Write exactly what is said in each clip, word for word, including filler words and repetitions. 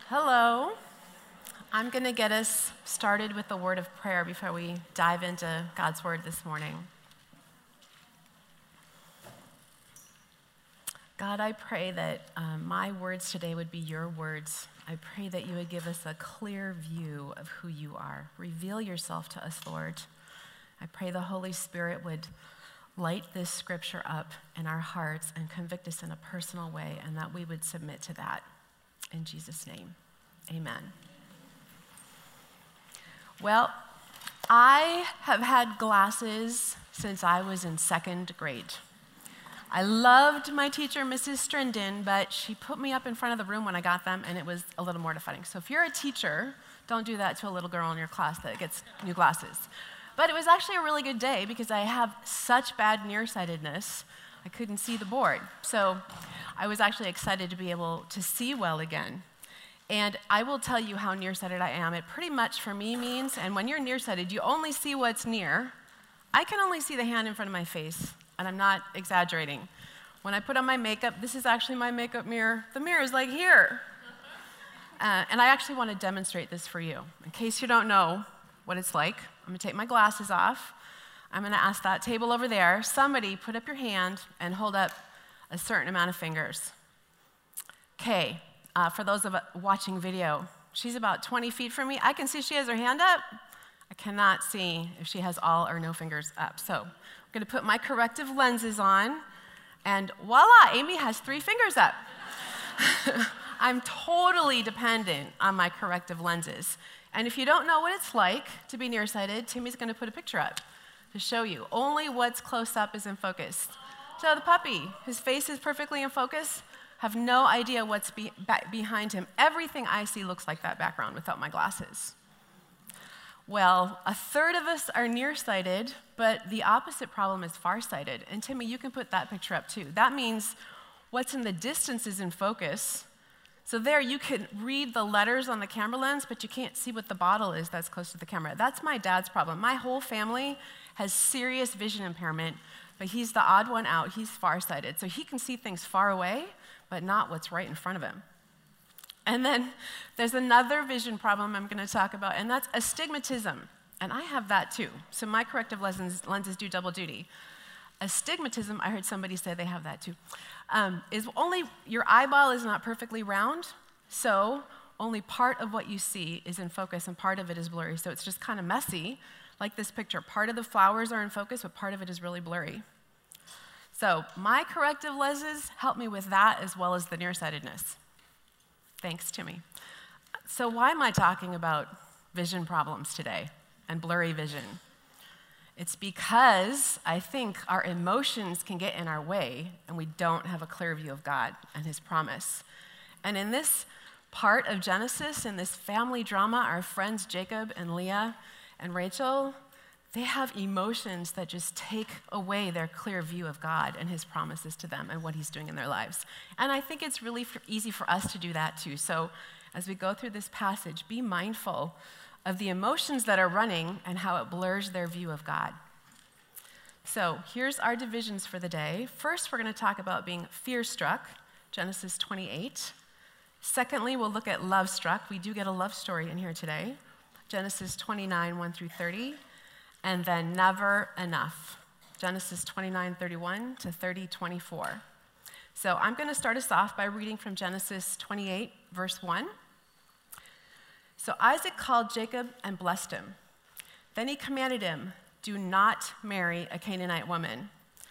Hello. I'm going to get us started with the word of prayer before we dive into God's word this morning. God, I pray that um, my words today would be your words. I pray that you would give us a clear view of who you are. Reveal yourself to us, Lord. I pray the Holy Spirit would light this scripture up in our hearts and convict us in a personal way, and that we would submit to that. In Jesus' name, amen. Well, I have had glasses since I was in second grade. I loved my teacher, Missus Strinden, but she put me up in front of the room when I got them, and it was a little mortifying. So if you're a teacher, don't do that to a little girl in your class that gets new glasses. But it was actually a really good day because I have such bad nearsightedness, I couldn't see the board. So I was actually excited to be able to see well again. And I will tell you how nearsighted I am. It pretty much for me means, and when you're nearsighted, you only see what's near. I can only see the hand in front of my face, and I'm not exaggerating. When I put on my makeup, this is actually my makeup mirror. The mirror is like here. Uh, and I actually want to demonstrate this for you. In case you don't know what it's like, I'm going to take my glasses off. I'm going to ask that table over there, somebody put up your hand and hold up a certain amount of fingers. Okay, uh, for those of us watching video, she's about twenty feet from me. I can see she has her hand up. I cannot see if she has all or no fingers up. So I'm going to put my corrective lenses on, and voila, Amy has three fingers up. I'm totally dependent on my corrective lenses. And if you don't know what it's like to be nearsighted, Timmy's going to put a picture up to show you. Only what's close up is in focus. So the puppy, his face is perfectly in focus, have no idea what's be- behind him. Everything I see looks like that background without my glasses. Well, a third of us are nearsighted, but the opposite problem is farsighted. And Timmy, you can put that picture up too. That means what's in the distance is in focus. So there you can read the letters on the camera lens, but you can't see what the bottle is that's close to the camera. That's my dad's problem. My whole family has serious vision impairment, but he's the odd one out. He's farsighted. So he can see things far away, but not what's right in front of him. And then there's another vision problem I'm going to talk about, and that's astigmatism. And I have that too. So my corrective lenses, lenses do double duty. Astigmatism, I heard somebody say they have that too, um, is only your eyeball is not perfectly round, so only part of what you see is in focus and part of it is blurry. So it's just kind of messy, like this picture. Part of the flowers are in focus, but part of it is really blurry. So my corrective lenses help me with that as well as the nearsightedness. Thanks, Timmy. So why am I talking about vision problems today and blurry vision? It's because I think our emotions can get in our way and we don't have a clear view of God and his promise. And in this part of Genesis, in this family drama, our friends Jacob and Leah and Rachel, they have emotions that just take away their clear view of God and his promises to them and what he's doing in their lives. And I think it's really for, easy for us to do that too. So as we go through this passage, be mindful of the emotions that are running and how it blurs their view of God. So here's our divisions for the day. First, we're going to talk about being fear-struck, Genesis twenty-eight. Secondly, we'll look at love-struck. We do get a love story in here today, Genesis twenty-nine, one through thirty. And then never enough, Genesis twenty-nine, thirty-one to thirty, twenty-four. So I'm going to start us off by reading from Genesis twenty-eight, verse one. So Isaac called Jacob and blessed him. Then he commanded him, do not marry a Canaanite woman.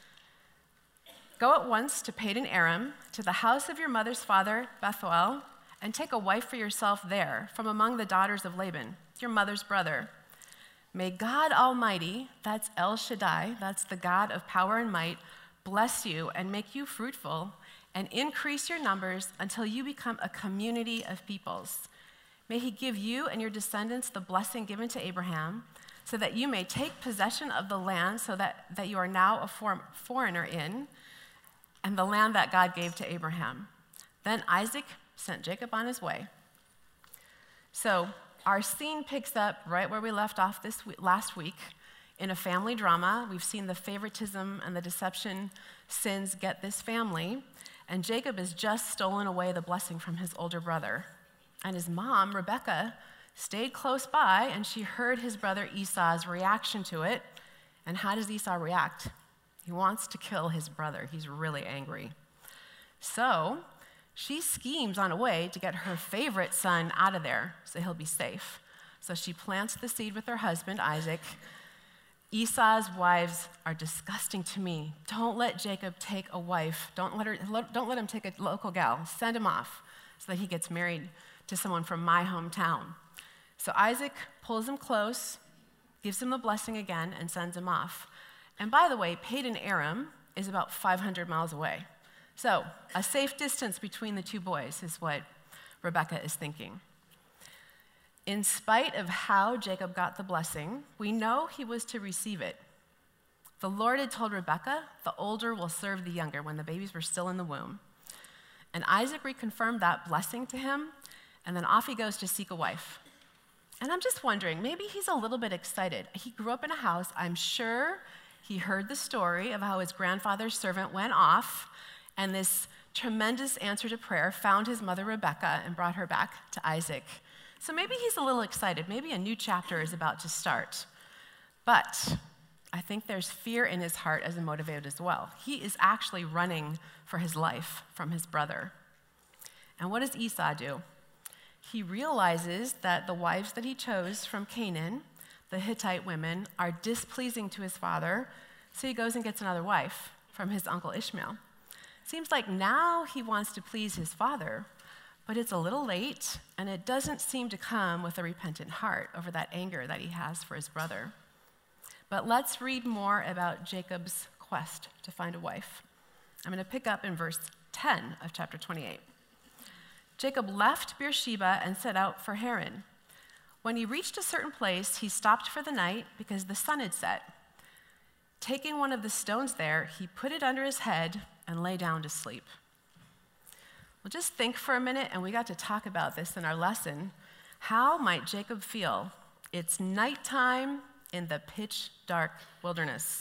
Go at once to Padan Aram, to the house of your mother's father, Bethuel, and take a wife for yourself there from among the daughters of Laban, your mother's brother. May God Almighty, that's El Shaddai, that's the God of power and might, bless you and make you fruitful and increase your numbers until you become a community of peoples. May he give you and your descendants the blessing given to Abraham, so that you may take possession of the land so that, that you are now a for, foreigner in, and the land that God gave to Abraham. Then Isaac sent Jacob on his way. So our scene picks up right where we left off this week, last week in a family drama. We've seen the favoritism and the deception sins get this family, and Jacob has just stolen away the blessing from his older brother. And his mom, Rebekah, stayed close by, and she heard his brother Esau's reaction to it. And how does Esau react? He wants to kill his brother. He's really angry. So she schemes on a way to get her favorite son out of there so he'll be safe. So she plants the seed with her husband, Isaac. Esau's wives are disgusting to me. Don't let Jacob take a wife. Don't let her. Don't let him take a local gal. Send him off so that he gets married to someone from my hometown. So Isaac pulls him close, gives him the blessing again, and sends him off. And by the way, Padan Aram is about five hundred miles away. So a safe distance between the two boys is what Rebekah is thinking. In spite of how Jacob got the blessing, we know he was to receive it. The Lord had told Rebekah, the older will serve the younger, when the babies were still in the womb. And Isaac reconfirmed that blessing to him, and then off he goes to seek a wife. And I'm just wondering, maybe he's a little bit excited. He grew up in a house. I'm sure he heard the story of how his grandfather's servant went off, and this tremendous answer to prayer found his mother Rebekah and brought her back to Isaac. So maybe he's a little excited. Maybe a new chapter is about to start. But I think there's fear in his heart as a motivator as well. He is actually running for his life from his brother. And what does Esau do? He realizes that the wives that he chose from Canaan, the Hittite women, are displeasing to his father, so he goes and gets another wife from his uncle Ishmael. Seems like now he wants to please his father, but it's a little late, and it doesn't seem to come with a repentant heart over that anger that he has for his brother. But let's read more about Jacob's quest to find a wife. I'm going to pick up in verse ten of chapter twenty-eight. Jacob left Beersheba and set out for Haran. When he reached a certain place, he stopped for the night because the sun had set. Taking one of the stones there, he put it under his head and lay down to sleep. Well, just think for a minute, and we got to talk about this in our lesson. How might Jacob feel? It's nighttime in the pitch dark wilderness.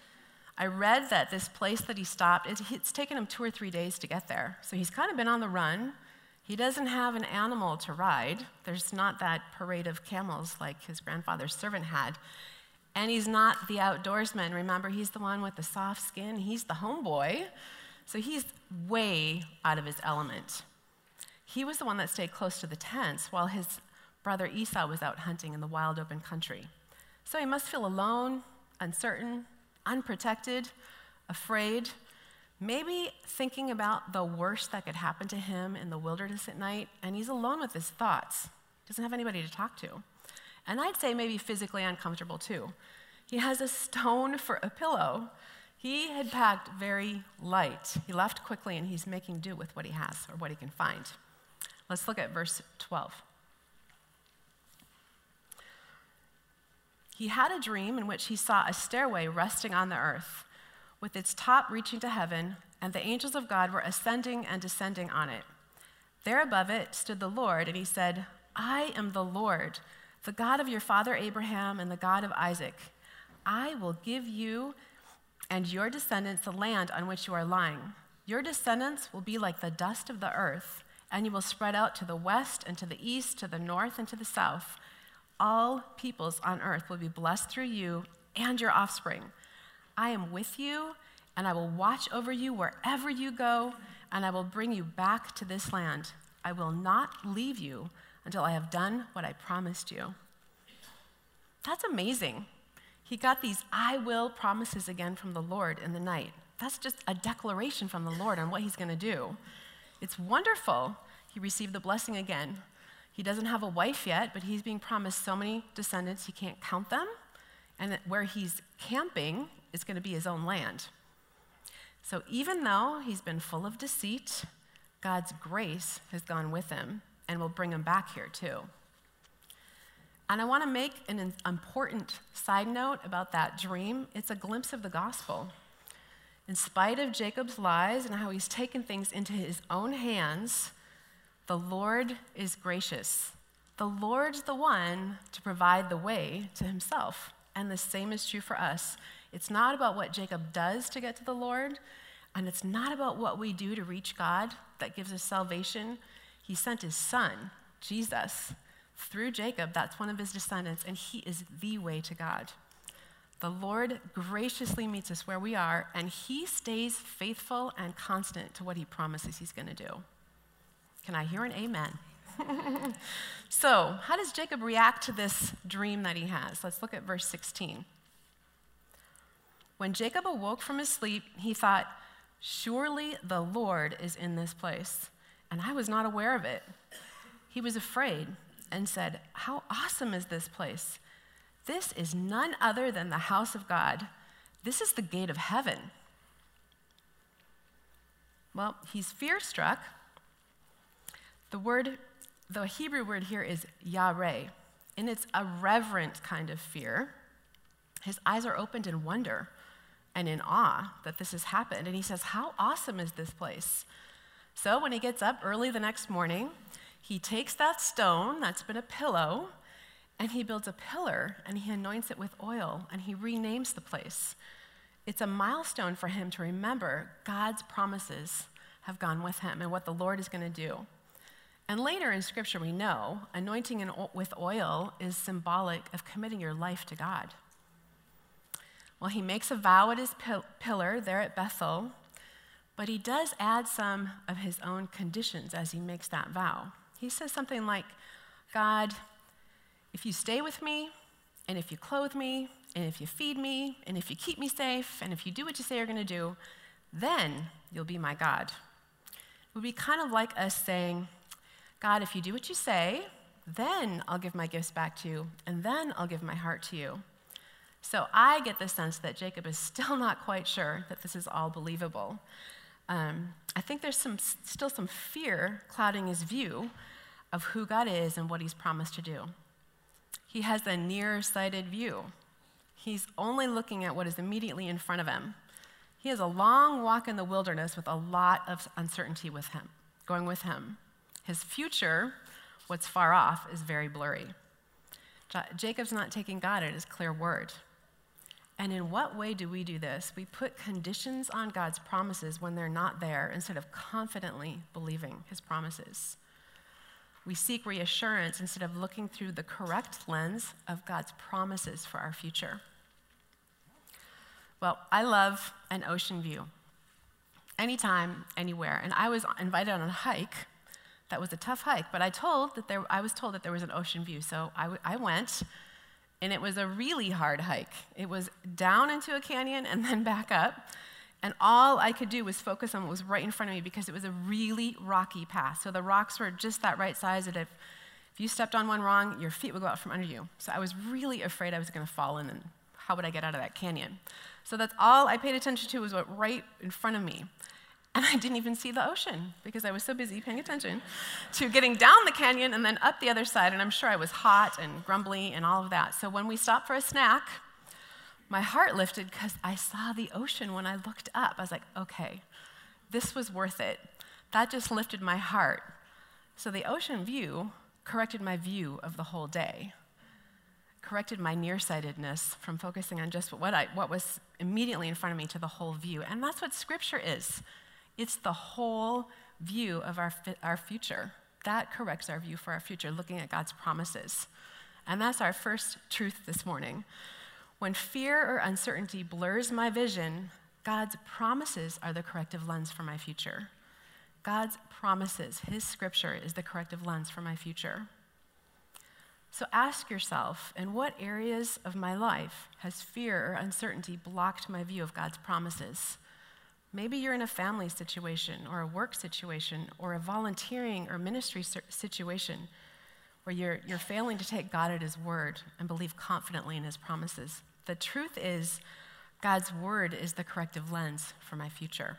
I read that this place that he stopped, it's taken him two or three days to get there. So he's kind of been on the run. He doesn't have an animal to ride. There's not that parade of camels like his grandfather's servant had. And he's not the outdoorsman. Remember, he's the one with the soft skin. He's the homeboy. So he's way out of his element. He was the one that stayed close to the tents while his brother Esau was out hunting in the wild open country. So he must feel alone, uncertain, unprotected, afraid, maybe thinking about the worst that could happen to him in the wilderness at night, and he's alone with his thoughts. Doesn't have anybody to talk to. And I'd say maybe physically uncomfortable too. He has a stone for a pillow. He had packed very light. He left quickly, and he's making do with what he has or what he can find. Let's look at verse twelve. He had a dream in which he saw a stairway resting on the earth, with its top reaching to heaven, and the angels of God were ascending and descending on it. There above it stood the Lord, and he said, I am the Lord, the God of your father Abraham and the God of Isaac. I will give you and your descendants the land on which you are lying. Your descendants will be like the dust of the earth, and you will spread out to the west and to the east, to the north and to the south. All peoples on earth will be blessed through you and your offspring. I am with you, and I will watch over you wherever you go, and I will bring you back to this land. I will not leave you until I have done what I promised you. That's amazing. He got these I will promises again from the Lord in the night. That's just a declaration from the Lord on what he's going to do. It's wonderful. He received the blessing again. He doesn't have a wife yet, but he's being promised so many descendants he can't count them. And where he's camping is going to be his own land. So even though he's been full of deceit, God's grace has gone with him and will bring him back here too. And I want to make an important side note about that dream. It's a glimpse of the gospel. In spite of Jacob's lies and how he's taken things into his own hands, the Lord is gracious. The Lord's the one to provide the way to himself. And the same is true for us. It's not about what Jacob does to get to the Lord, and it's not about what we do to reach God that gives us salvation. He sent his son Jesus. Through Jacob, that's one of his descendants, and he is the way to God. The Lord graciously meets us where we are, and he stays faithful and constant to what he promises he's going to do. Can I hear an amen? So, how does Jacob react to this dream that he has? Let's look at verse sixteen. When Jacob awoke from his sleep, he thought, "Surely the Lord is in this place, and I was not aware of it." He was afraid and said, "How awesome is this place? This is none other than the house of God. This is the gate of heaven." Well, he's fear-struck. The word, the Hebrew word here is yareh, and it's a reverent kind of fear. His eyes are opened in wonder and in awe that this has happened. And he says, "How awesome is this place?" So when he gets up early the next morning, he takes that stone that's been a pillow, and he builds a pillar, and he anoints it with oil, and he renames the place. It's a milestone for him to remember God's promises have gone with him and what the Lord is going to do. And later in Scripture, we know anointing in, with oil is symbolic of committing your life to God. Well, he makes a vow at his pil- pillar there at Bethel, but he does add some of his own conditions as he makes that vow. He says something like, "God, if you stay with me, and if you clothe me, and if you feed me, and if you keep me safe, and if you do what you say you're going to do, then you'll be my God." It would be kind of like us saying, "God, if you do what you say, then I'll give my gifts back to you, and then I'll give my heart to you." So I get the sense that Jacob is still not quite sure that this is all believable. Um, I think there's some still some fear clouding his view of who God is and what he's promised to do. He has a nearsighted view. He's only looking at what is immediately in front of him. He has a long walk in the wilderness with a lot of uncertainty with him, going with him. His future, what's far off, is very blurry. Jacob's not taking God at his clear word. And in what way do we do this? We put conditions on God's promises when they're not there instead of confidently believing his promises. We seek reassurance instead of looking through the correct lens of God's promises for our future. Well, I love an ocean view. Anytime, anywhere. And I was invited on a hike. That was a tough hike, but I told that there. I was told that there was an ocean view, so I, w- I went, and it was a really hard hike. It was down into a canyon and then back up, and all I could do was focus on what was right in front of me because it was a really rocky path. So the rocks were just that right size that if, if you stepped on one wrong, your feet would go out from under you. So I was really afraid I was going to fall in, and how would I get out of that canyon? So that's all I paid attention to was what right in front of me. And I didn't even see the ocean because I was so busy paying attention to getting down the canyon and then up the other side. And I'm sure I was hot and grumbly and all of that. So when we stopped for a snack, my heart lifted because I saw the ocean when I looked up. I was like, okay, this was worth it. That just lifted my heart. So the ocean view corrected my view of the whole day, corrected my nearsightedness from focusing on just what, I, what was immediately in front of me to the whole view. And that's what Scripture is. It's the whole view of our, our future. That corrects our view for our future, looking at God's promises. And that's our first truth this morning. When fear or uncertainty blurs my vision, God's promises are the corrective lens for my future. God's promises, his Scripture, is the corrective lens for my future. So ask yourself, in what areas of my life has fear or uncertainty blocked my view of God's promises? Maybe you're in a family situation or a work situation or a volunteering or ministry situation where you're, you're failing to take God at his word and believe confidently in his promises. The truth is, God's word is the corrective lens for my future.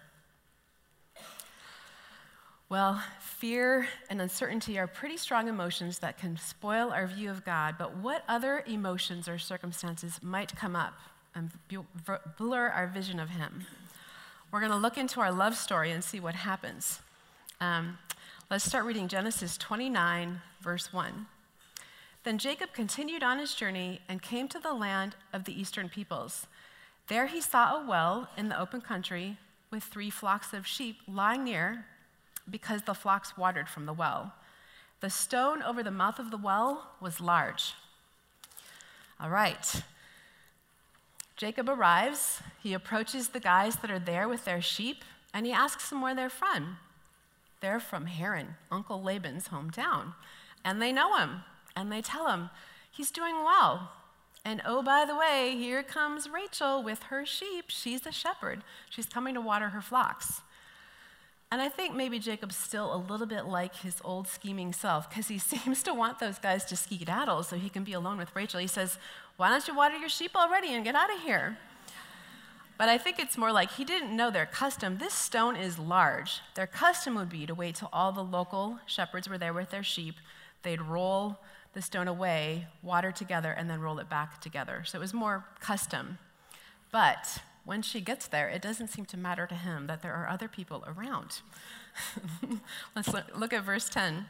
Well, fear and uncertainty are pretty strong emotions that can spoil our view of God, but what other emotions or circumstances might come up and blur our vision of him? We're going to look into our love story and see what happens. Um, let's start reading Genesis twenty-nine, verse one. Then Jacob continued on his journey and came to the land of the eastern peoples. There he saw a well in the open country with three flocks of sheep lying near because the flocks watered from the well. The stone over the mouth of the well was large. All right. Jacob arrives. He approaches the guys that are there with their sheep, and he asks them where they're from. They're from Haran, Uncle Laban's hometown. And they know him, and they tell him he's doing well. And oh, by the way, here comes Rachel with her sheep. She's a shepherd. She's coming to water her flocks. And I think maybe Jacob's still a little bit like his old scheming self, because he seems to want those guys to skedaddle so he can be alone with Rachel. He says, why don't you water your sheep already and get out of here? But I think it's more like he didn't know their custom. This stone is large. Their custom would be to wait till all the local shepherds were there with their sheep. They'd roll the stone away, water together, and then roll it back together. So it was more custom. But when she gets there, it doesn't seem to matter to him that there are other people around. Let's look at verse ten.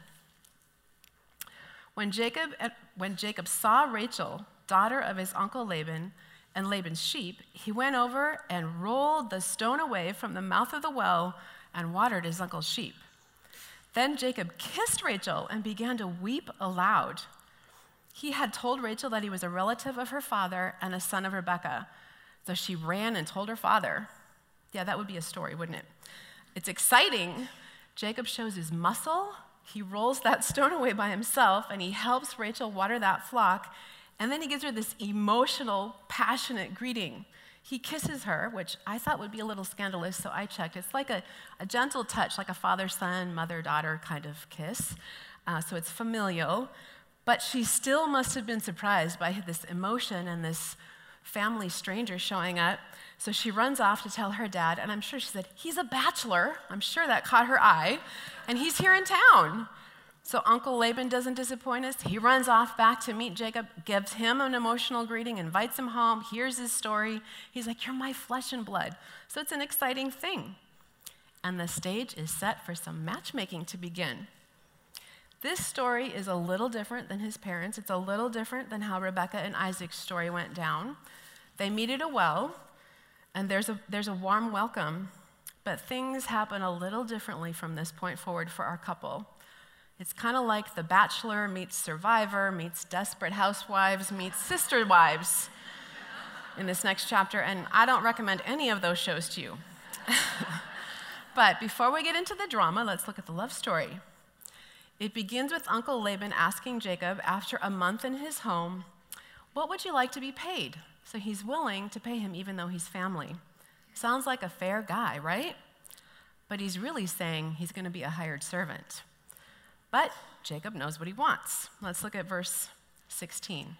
When Jacob, when Jacob saw Rachel, daughter of his uncle Laban, and Laban's sheep, he went over and rolled the stone away from the mouth of the well and watered his uncle's sheep. Then Jacob kissed Rachel and began to weep aloud. He had told Rachel that he was a relative of her father and a son of Rebekah. So she ran and told her father. Yeah, that would be a story, wouldn't it? It's exciting. Jacob shows his muscle. He rolls that stone away by himself, and he helps Rachel water that flock. And then he gives her this emotional, passionate greeting. He kisses her, which I thought would be a little scandalous, so I checked. It's like a, a gentle touch, like a father-son, mother-daughter kind of kiss. Uh, so it's familial. But she still must have been surprised by this emotion and this family stranger showing up. So she runs off to tell her dad, and I'm sure she said, he's a bachelor. I'm sure that caught her eye, and he's here in town. So Uncle Laban doesn't disappoint us. He runs off back to meet Jacob, gives him an emotional greeting, invites him home, hears his story. He's like, you're my flesh and blood. So it's an exciting thing. And the stage is set for some matchmaking to begin. This story is a little different than his parents. It's a little different than how Rebekah and Isaac's story went down. They meet at a well, and there's a, there's a warm welcome, but things happen a little differently from this point forward for our couple. It's kind of like The Bachelor meets Survivor meets Desperate Housewives meets Sister Wives in this next chapter, and I don't recommend any of those shows to you. But before we get into the drama, let's look at the love story. It begins with Uncle Laban asking Jacob, after a month in his home, what would you like to be paid? So he's willing to pay him even though he's family. Sounds like a fair guy, right? But he's really saying he's going to be a hired servant. But Jacob knows what he wants. Let's look at verse sixteen.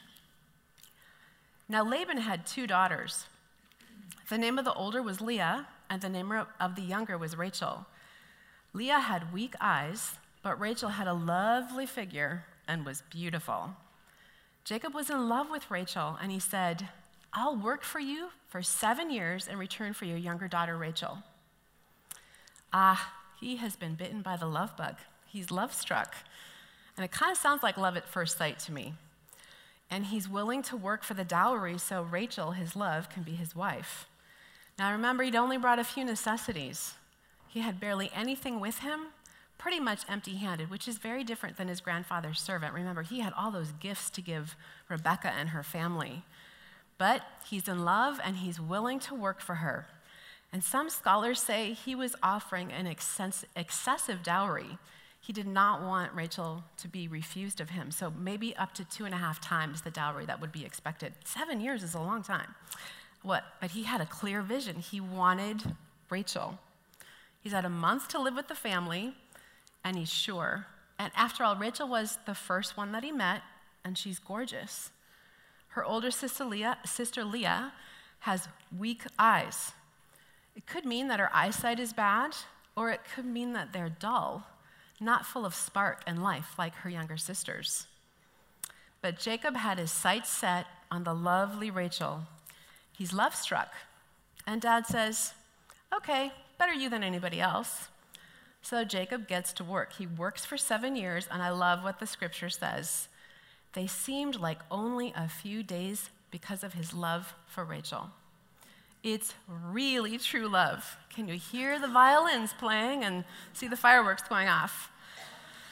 Now Laban had two daughters. The name of the older was Leah, and the name of the younger was Rachel. Leah had weak eyes, but Rachel had a lovely figure and was beautiful. Jacob was in love with Rachel, and he said, I'll work for you for seven years in return for your younger daughter, Rachel. Ah, he has been bitten by the love bug. He's love struck. And it kind of sounds like love at first sight to me. And he's willing to work for the dowry so Rachel, his love, can be his wife. Now remember, he'd only brought a few necessities. He had barely anything with him, pretty much empty-handed, which is very different than his grandfather's servant. Remember, he had all those gifts to give Rebekah and her family. But he's in love, and he's willing to work for her. And some scholars say he was offering an excessive dowry. He did not want Rachel to be refused of him, so maybe up to two and a half times the dowry that would be expected. Seven years is a long time. What? But he had a clear vision. He wanted Rachel. He's had a month to live with the family, and he's sure. And after all, Rachel was the first one that he met, and she's gorgeous. Her older sister Leah, sister Leah has weak eyes. It could mean that her eyesight is bad, or it could mean that they're dull, not full of spark and life like her younger sisters. But Jacob had his sights set on the lovely Rachel. He's love struck. And Dad says, okay, better you than anybody else. So Jacob gets to work. He works for seven years, and I love what the scripture says. They seemed like only a few days because of his love for Rachel. It's really true love. Can you hear the violins playing and see the fireworks going off?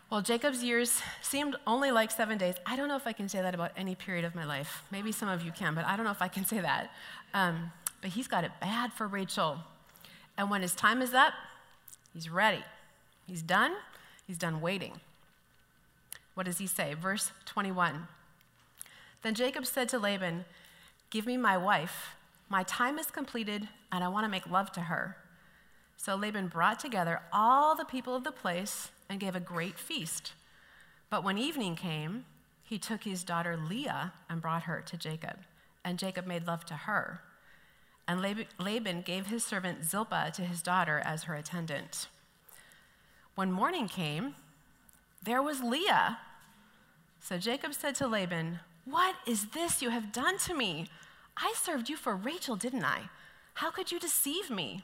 Well, Jacob's years seemed only like seven days. I don't know if I can say that about any period of my life. Maybe some of you can, but I don't know if I can say that. Um, but he's got it bad for Rachel. And when his time is up, he's ready. He's done. He's done waiting. What does he say? Verse twenty-one. Then Jacob said to Laban, "Give me my wife. My time is completed, and I want to make love to her." So Laban brought together all the people of the place and gave a great feast. But when evening came, he took his daughter Leah and brought her to Jacob, and Jacob made love to her. And Laban gave his servant Zilpah to his daughter as her attendant. When morning came, there was Leah. So Jacob said to Laban, "What is this you have done to me? I served you for Rachel, didn't I? How could you deceive me?"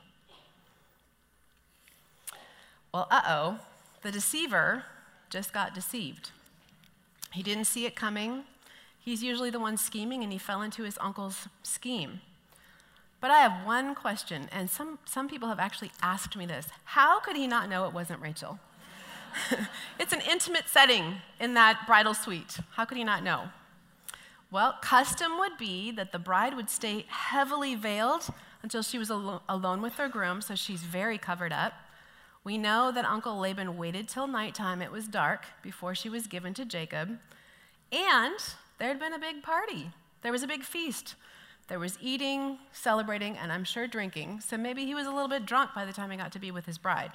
Well, uh-oh, the deceiver just got deceived. He didn't see it coming. He's usually the one scheming, and he fell into his uncle's scheme. But I have one question, and some, some people have actually asked me this. How could he not know it wasn't Rachel? It's an intimate setting in that bridal suite. How could he not know? Well, custom would be that the bride would stay heavily veiled until she was al- alone with her groom, so she's very covered up. We know that Uncle Laban waited till nighttime, it was dark, before she was given to Jacob. And there had been a big party. There was a big feast. There was eating, celebrating, and I'm sure drinking. So maybe he was a little bit drunk by the time he got to be with his bride.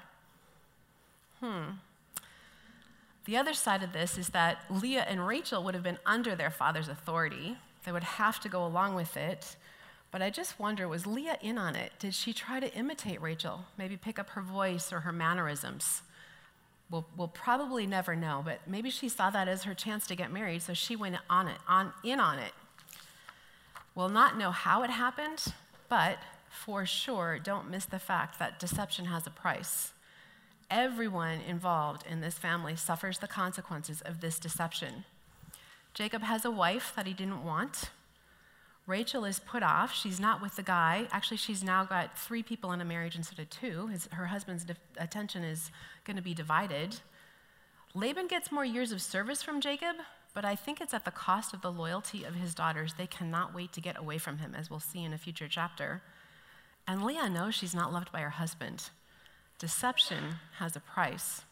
Hmm. The other side of this is that Leah and Rachel would have been under their father's authority. They would have to go along with it. But I just wonder, was Leah in on it? Did she try to imitate Rachel? Maybe pick up her voice or her mannerisms? We'll, we'll probably never know, but maybe she saw that as her chance to get married, so she went on it, on, in on it. We'll not know how it happened, but for sure, don't miss the fact that deception has a price. Everyone involved in this family suffers the consequences of this deception. Jacob has a wife that he didn't want. Rachel is put off. She's not with the guy. Actually, she's now got three people in a marriage instead of two. His, her husband's de- attention is going to be divided. Laban gets more years of service from Jacob, but I think it's at the cost of the loyalty of his daughters. They cannot wait to get away from him, as we'll see in a future chapter. And Leah knows she's not loved by her husband. Deception has a price.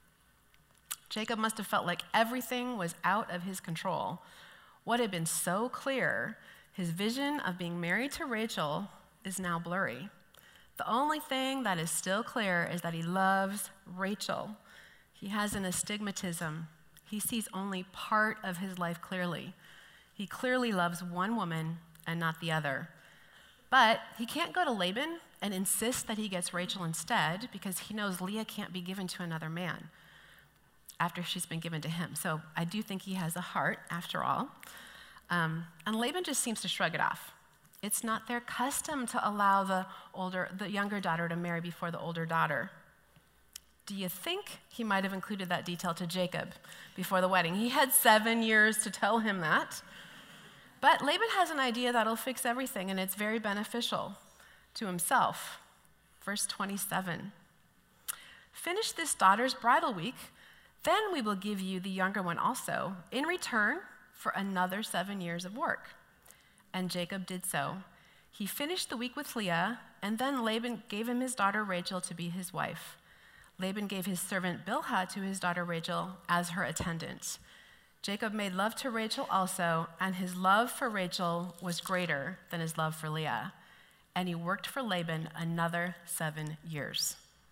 Jacob must have felt like everything was out of his control. What had been so clear, his vision of being married to Rachel, is now blurry. The only thing that is still clear is that he loves Rachel. He has an astigmatism. He sees only part of his life clearly. He clearly loves one woman and not the other. But he can't go to Laban and insist that he gets Rachel instead, because he knows Leah can't be given to another man after she's been given to him. So I do think he has a heart, after all. Um, and Laban just seems to shrug it off. It's not their custom to allow the older, the younger daughter to marry before the older daughter. Do you think he might have included that detail to Jacob before the wedding? He had seven years to tell him that. But Laban has an idea that'll fix everything, and it's very beneficial to himself. Verse twenty-seven. "Finish this daughter's bridal week, then we will give you the younger one also, in return for another seven years of work." And Jacob did so. He finished the week with Leah, and then Laban gave him his daughter Rachel to be his wife. Laban gave his servant Bilhah to his daughter Rachel as her attendant. Jacob made love to Rachel also, and his love for Rachel was greater than his love for Leah. And he worked for Laban another seven years.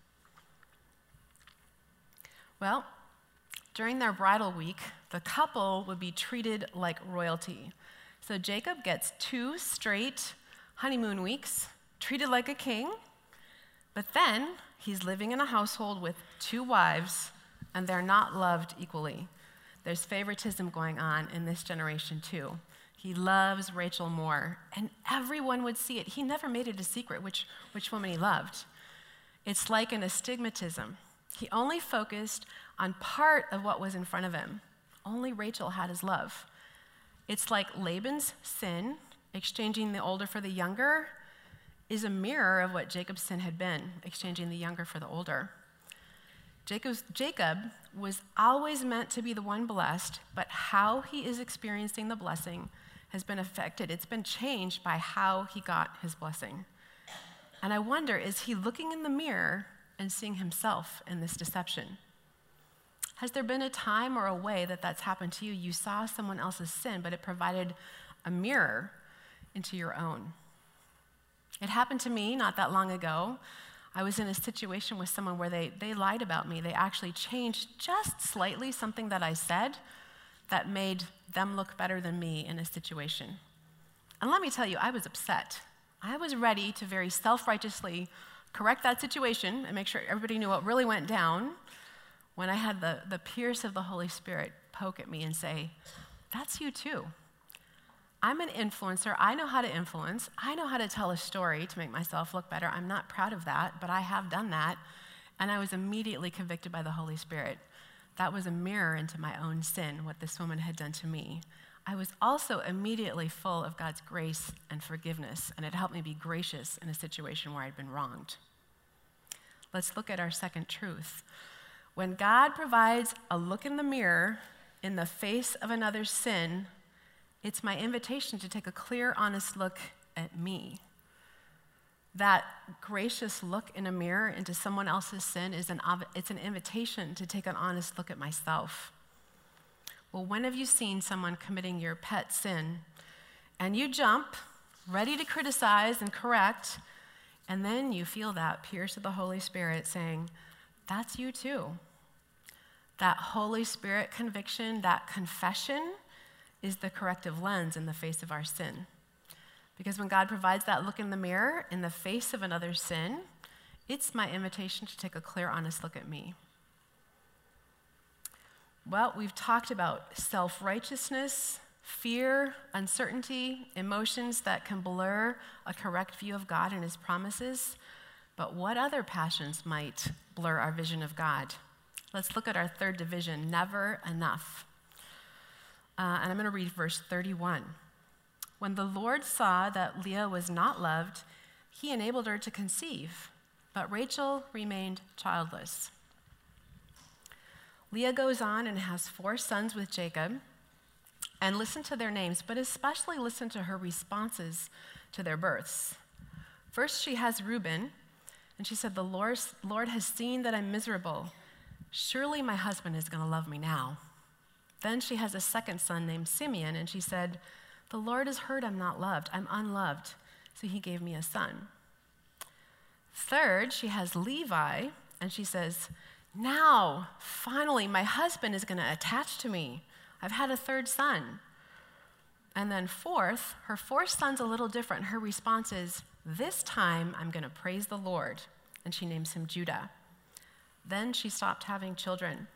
Well, during their bridal week, the couple would be treated like royalty. So Jacob gets two straight honeymoon weeks, treated like a king, but then he's living in a household with two wives, and they're not loved equally. There's favoritism going on in this generation too. He loves Rachel more, and everyone would see it. He never made it a secret which, which woman he loved. It's like an astigmatism. He only focused on part of what was in front of him. Only Rachel had his love. It's like Laban's sin, exchanging the older for the younger, is a mirror of what Jacob's sin had been, exchanging the younger for the older. Jacob's, Jacob was always meant to be the one blessed, but how he is experiencing the blessing has been affected. It's been changed by how he got his blessing. And I wonder, is he looking in the mirror and seeing himself in this deception? Has there been a time or a way that that's happened to you? You saw someone else's sin, but it provided a mirror into your own. It happened to me not that long ago. I was in a situation with someone where they, they lied about me. They actually changed just slightly something that I said that made them look better than me in a situation. And let me tell you, I was upset. I was ready to very self-righteously correct that situation and make sure everybody knew what really went down when I had the, the pierce of the Holy Spirit poke at me and say, that's you too. I'm an influencer. I know how to influence. I know how to tell a story to make myself look better. I'm not proud of that, but I have done that. And I was immediately convicted by the Holy Spirit. That was a mirror into my own sin, what this woman had done to me. I was also immediately full of God's grace and forgiveness, and it helped me be gracious in a situation where I'd been wronged. Let's look at our second truth. When God provides a look in the mirror in the face of another's sin, it's my invitation to take a clear, honest look at me. That gracious look in a mirror into someone else's sin is an, it's an invitation to take an honest look at myself. Well, when have you seen someone committing your pet sin and you jump, ready to criticize and correct, and then you feel that pierce of the Holy Spirit saying, that's you too. That Holy Spirit conviction, that confession, is the corrective lens in the face of our sin. Because when God provides that look in the mirror in the face of another's sin, it's my invitation to take a clear, honest look at me. Well, we've talked about self-righteousness, fear, uncertainty, emotions that can blur a correct view of God and his promises. But what other passions might blur our vision of God? Let's look at our third division, never enough. Uh, and I'm going to read verse thirty-one. When the Lord saw that Leah was not loved, he enabled her to conceive, but Rachel remained childless. Leah goes on and has four sons with Jacob, and listen to their names, but especially listen to her responses to their births. First, she has Reuben, and she said, the Lord, Lord has seen that I'm miserable. Surely my husband is going to love me now. Then she has a second son named Simeon, and she said, the Lord has heard I'm not loved. I'm unloved, so he gave me a son. Third, she has Levi, and she says, now, finally, my husband is going to attach to me. I've had a third son. And then fourth, her fourth son's a little different. Her response is, this time I'm going to praise the Lord, and she names him Judah. Then she stopped having children.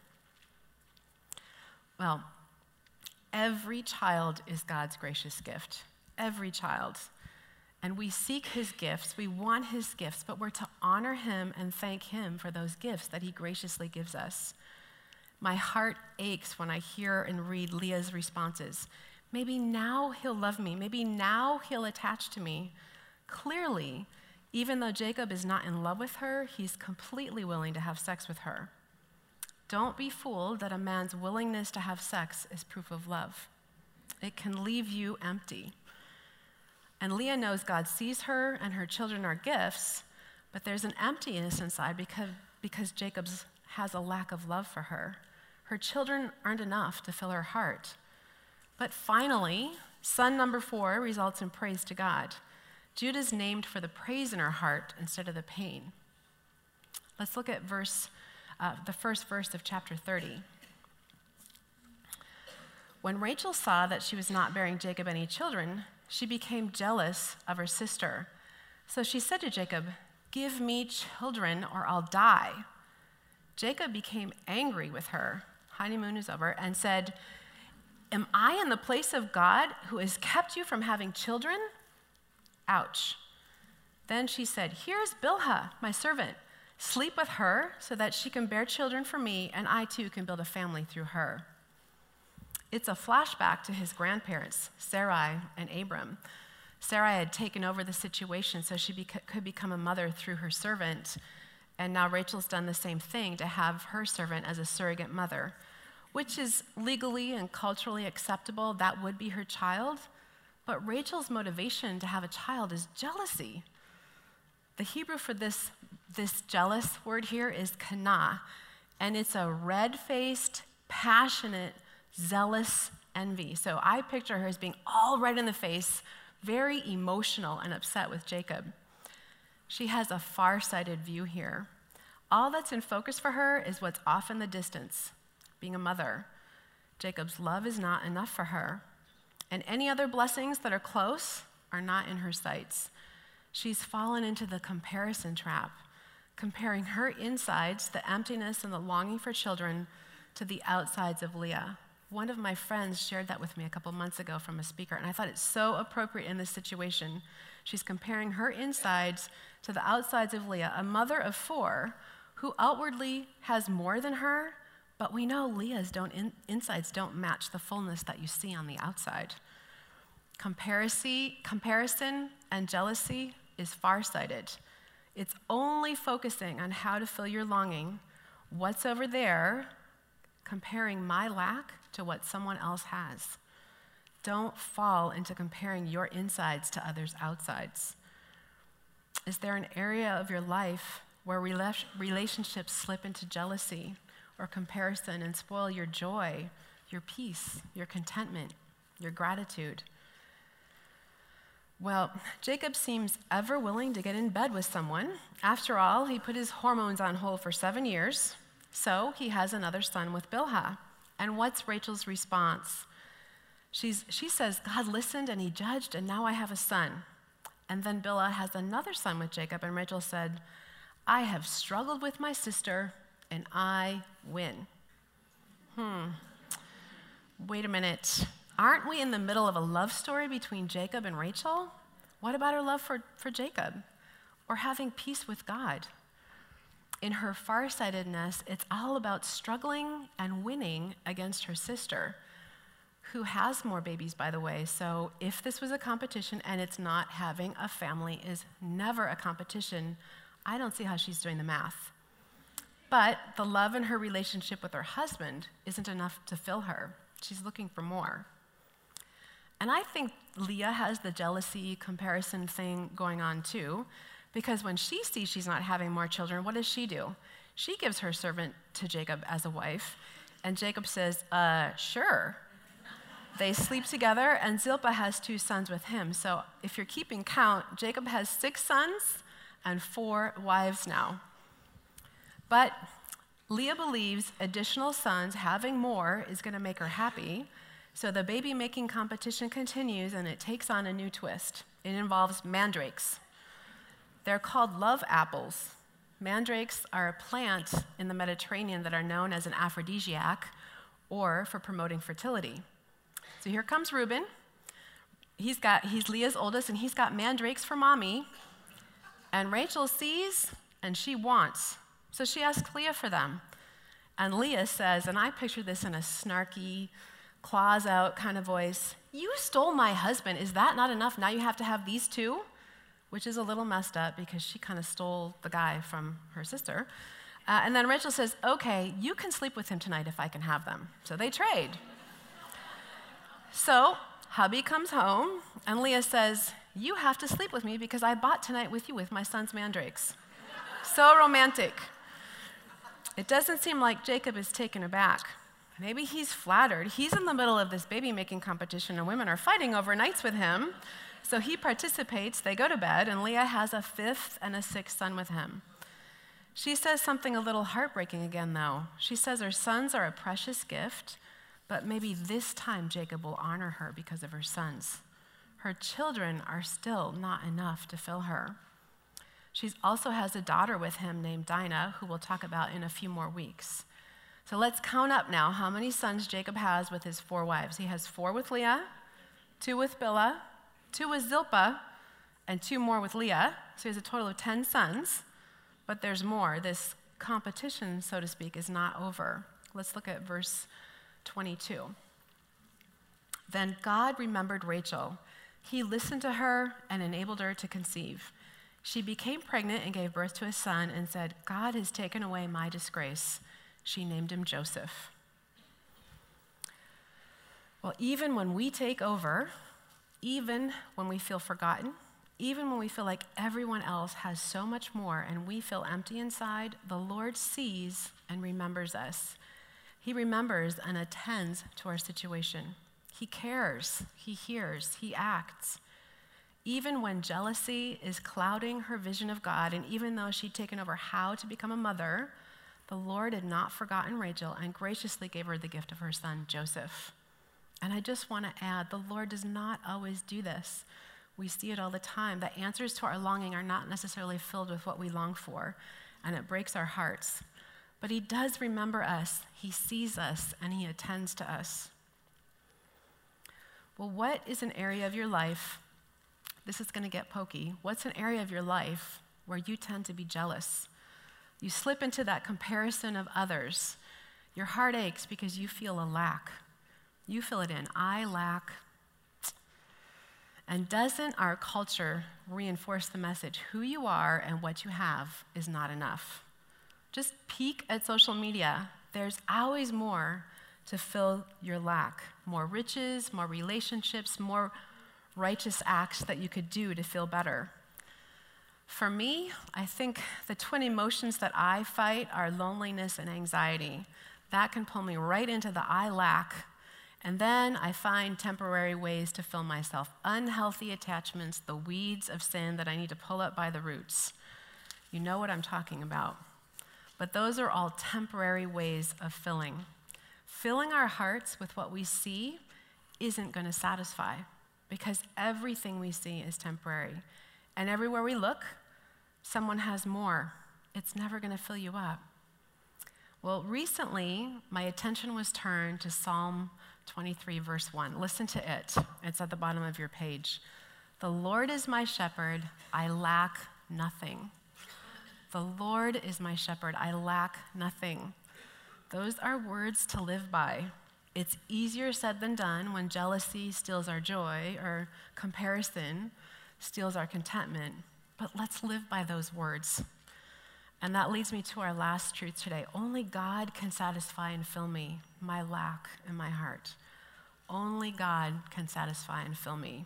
Well, every child is God's gracious gift. Every child. And we seek his gifts. We want his gifts, but we're to honor him and thank him for those gifts that he graciously gives us. My heart aches when I hear and read Leah's responses. Maybe now he'll love me. Maybe now he'll attach to me. Clearly, even though Jacob is not in love with her, he's completely willing to have sex with her. Don't be fooled that a man's willingness to have sex is proof of love. It can leave you empty. And Leah knows God sees her and her children are gifts, but there's an emptiness inside because, because Jacob has a lack of love for her. Her children aren't enough to fill her heart. But finally, son number four results in praise to God. Judah's named for the praise in her heart instead of the pain. Let's look at verse Uh, the first verse of chapter thirty. When Rachel saw that she was not bearing Jacob any children, she became jealous of her sister. So she said to Jacob, give me children or I'll die. Jacob became angry with her, honeymoon is over, and said, am I in the place of God who has kept you from having children? Ouch. Then she said, here's Bilhah, my servant. Sleep with her so that she can bear children for me, and I too can build a family through her. It's a flashback to his grandparents, Sarai and Abram. Sarai had taken over the situation so she beca- could become a mother through her servant, And now Rachel's done the same thing to have her servant as a surrogate mother, which is legally and culturally acceptable. That would be her child. But Rachel's motivation to have a child is jealousy. The Hebrew for this, this jealous word here is kana, and it's a red-faced, passionate, zealous envy. So I picture her as being all red in the face, very emotional and upset with Jacob. She has a far-sighted view here. All that's in focus for her is what's off in the distance, being a mother. Jacob's love is not enough for her. And any other blessings that are close are not in her sights. She's fallen into the comparison trap, comparing her insides, the emptiness and the longing for children, to the outsides of Leah. One of my friends shared that with me a couple months ago from a speaker, and I thought it's so appropriate in this situation. She's comparing her insides to the outsides of Leah, a mother of four who outwardly has more than her, but we know Leah's don't in, insides don't match the fullness that you see on the outside. Comparison, comparison and jealousy is farsighted. It's only focusing on how to fill your longing, what's over there, comparing my lack to what someone else has. Don't fall into comparing your insides to others' outsides. Is there an area of your life where relationships slip into jealousy or comparison and spoil your joy, your peace, your contentment, your gratitude? Well, Jacob seems ever willing to get in bed with someone. After all, he put his hormones on hold for seven years, so he has another son with Bilhah. And what's Rachel's response? She's, she says, God listened and he judged, and now I have a son. And then Bilhah has another son with Jacob, and Rachel said, I have struggled with my sister, and I win. Hmm. Wait a minute. Aren't we in the middle of a love story between Jacob and Rachel? What about her love for, for Jacob? Or having peace with God? In her farsightedness, it's all about struggling and winning against her sister, who has more babies, by the way. So if this was a competition, and it's not, having a family is never a competition, I don't see how she's doing the math. But the love in her relationship with her husband isn't enough to fill her. She's looking for more. And I think Leah has the jealousy comparison thing going on too, because when she sees she's not having more children, what does she do? She gives her servant to Jacob as a wife, and Jacob says, uh, sure. They sleep together, and Zilpah has two sons with him. So if you're keeping count, Jacob has six sons and four wives now. But Leah believes additional sons, having more, is going to make her happy. So the baby-making competition continues, and it takes on a new twist. It involves mandrakes. They're called love apples. Mandrakes are a plant in the Mediterranean that are known as an aphrodisiac, or for promoting fertility. So here comes Reuben. He's got, he's Leah's oldest, and he's got mandrakes for mommy. And Rachel sees, and she wants. So she asks Leah for them. And Leah says, and I picture this in a snarky, claws out kind of voice, you stole my husband. Is that not enough? Now you have to have these two? Which is a little messed up because she kind of stole the guy from her sister. Uh, and then Rachel says, okay, you can sleep with him tonight if I can have them. So they trade. So hubby comes home, and Leah says, you have to sleep with me because I bought tonight with you with my son's mandrakes. So romantic. It doesn't seem like Jacob is taken aback. Maybe he's flattered. He's in the middle of this baby-making competition, and women are fighting over nights with him. So he participates, they go to bed, and Leah has a fifth and a sixth son with him. She says something a little heartbreaking again, though. She says her sons are a precious gift, but maybe this time Jacob will honor her because of her sons. Her children are still not enough to fill her. She also has a daughter with him named Dinah, who we'll talk about in a few more weeks. So let's count up now how many sons Jacob has with his four wives. He has four with Leah, two with Bilhah, two with Zilpah, and two more with Leah. So he has a total of ten sons, but there's more. This competition, so to speak, is not over. Let's look at verse twenty-two. Then God remembered Rachel. He listened to her and enabled her to conceive. She became pregnant and gave birth to a son and said, God has taken away my disgrace. She named him Joseph. Well, even when we take over, even when we feel forgotten, even when we feel like everyone else has so much more and we feel empty inside, the Lord sees and remembers us. He remembers and attends to our situation. He cares, he hears, he acts. Even when jealousy is clouding her vision of God, and even though she'd taken over how to become a mother, the Lord had not forgotten Rachel and graciously gave her the gift of her son, Joseph. And I just want to add, the Lord does not always do this. We see it all the time. The answers to our longing are not necessarily filled with what we long for, and it breaks our hearts. But he does remember us, he sees us, and he attends to us. Well, what is an area of your life, this is going to get pokey, what's an area of your life where you tend to be jealous? You slip into that comparison of others. Your heart aches because you feel a lack. You fill it in. I lack. And doesn't our culture reinforce the message, who you are and what you have is not enough? Just peek at social media. There's always more to fill your lack. More riches, more relationships, more righteous acts that you could do to feel better. For me, I think the twin emotions that I fight are loneliness and anxiety. That can pull me right into the I lack. And then I find temporary ways to fill myself. Unhealthy attachments, the weeds of sin that I need to pull up by the roots. You know what I'm talking about. But those are all temporary ways of filling. Filling our hearts with what we see isn't going to satisfy because everything we see is temporary. And everywhere we look, someone has more. It's never going to fill you up. Well, recently, my attention was turned to Psalm twenty-three, verse one. Listen to it. It's at the bottom of your page. The Lord is my shepherd, I lack nothing. The Lord is my shepherd, I lack nothing. Those are words to live by. It's easier said than done when jealousy steals our joy or comparison steals our contentment. But let's live by those words. And that leads me to our last truth today. Only God can satisfy and fill me, my lack in my heart. Only God can satisfy and fill me.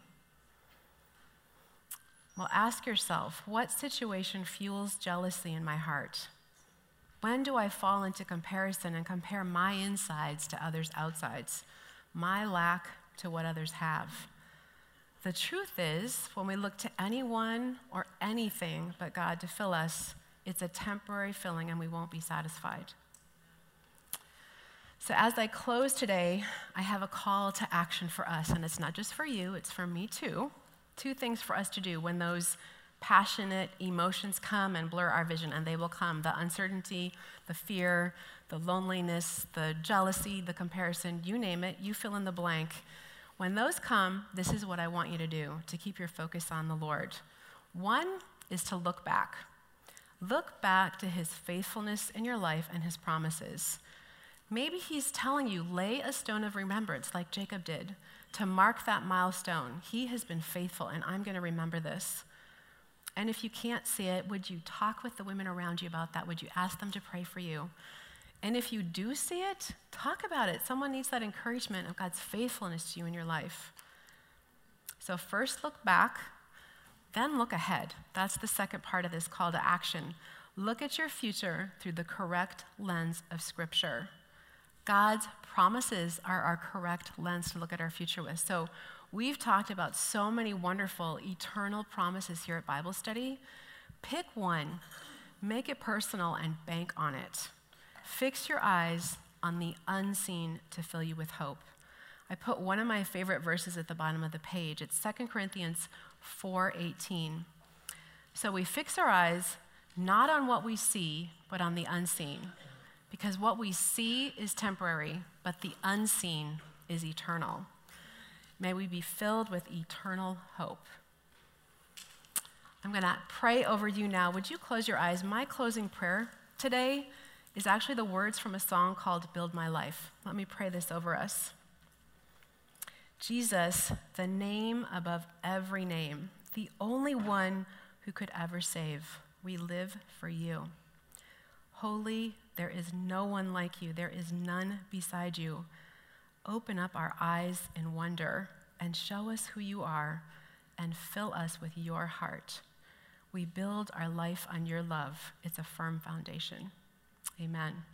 Well, ask yourself, what situation fuels jealousy in my heart? When do I fall into comparison and compare my insides to others' outsides, my lack to what others have? The truth is, when we look to anyone or anything but God to fill us, it's a temporary filling and we won't be satisfied. So as I close today, I have a call to action for us, and it's not just for you, it's for me too. Two things for us to do when those passionate emotions come and blur our vision, and they will come. The uncertainty, the fear, the loneliness, the jealousy, the comparison, you name it, you fill in the blank. When those come, this is what I want you to do to keep your focus on the Lord. One is to look back. Look back to his faithfulness in your life and his promises. Maybe he's telling you, lay a stone of remembrance like Jacob did to mark that milestone. He has been faithful, and I'm going to remember this. And if you can't see it, would you talk with the women around you about that? Would you ask them to pray for you? And if you do see it, talk about it. Someone needs that encouragement of God's faithfulness to you in your life. So first look back, then look ahead. That's the second part of this call to action. Look at your future through the correct lens of Scripture. God's promises are our correct lens to look at our future with. So we've talked about so many wonderful eternal promises here at Bible Study. Pick one, make it personal, and bank on it. Fix your eyes on the unseen to fill you with hope. I put one of my favorite verses at the bottom of the page. It's Second Corinthians four eighteen. So we fix our eyes not on what we see, but on the unseen. Because what we see is temporary, but the unseen is eternal. May we be filled with eternal hope. I'm going to pray over you now. Would you close your eyes? My closing prayer today is actually the words from a song called Build My Life. Let me pray this over us. Jesus, the name above every name, the only one who could ever save. We live for you. Holy, there is no one like you. There is none beside you. Open up our eyes in wonder and show us who you are and fill us with your heart. We build our life on your love. It's a firm foundation. Amen.